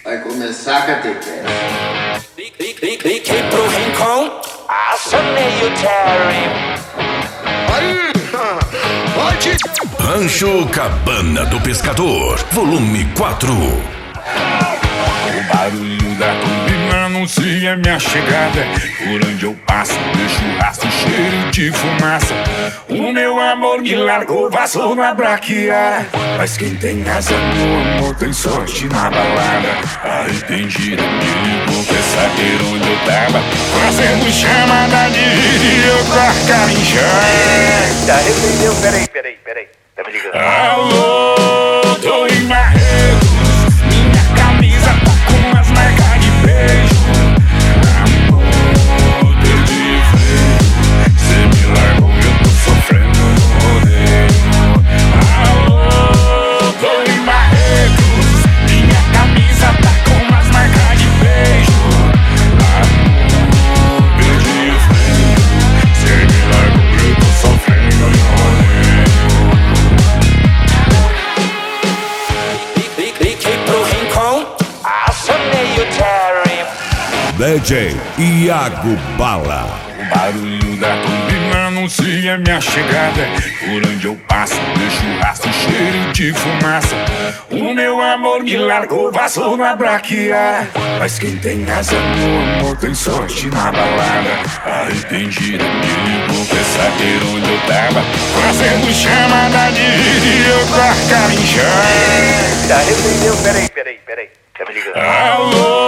Vai começar a catequese. Liguei pro Rincon, acionei o Terry. Aí, pode. Rancho Cabana do Pescador, volume 4. O barulho da turbina anuncia minha chegada. Por onde eu passo, deixo rastro, cheiro de fumaça. O meu amor me largou, vazou na braquiara. Mas quem tem asa no amor tem sorte na balada. Arrependida, me ligou, quer saber onde eu tava. Fazendo chamada de vídeo com a carinha. Tá, arrependeu, peraí. Tá me ligando. Alô, tô em Marretos. Minha camisa tá com as marcas de beijo. Amor, perdi freio. Cê me largou, eu tô sofrendo no rodeio. Alô, tô em Marretos. Minha camisa tá com as marcas de beijo. Amor, perdi freio. Cê me largou, eu tô sofrendo no rodeio. Liguei pro Rincon, acionei o Terry. DJ Iago Bala. O barulho da turbina anuncia minha chegada. Por onde eu passo, deixo rastro, cheiro de fumaça. O meu amor me largou, vazou na braquiara. Mas quem tem asa no amor tem sorte na balada. Arrependida, me ligou, quer saber onde eu tava. Fazendo chamada de vídeo com a carinha. Tá, arrependeu, peraí. Tá me ligando. Alô,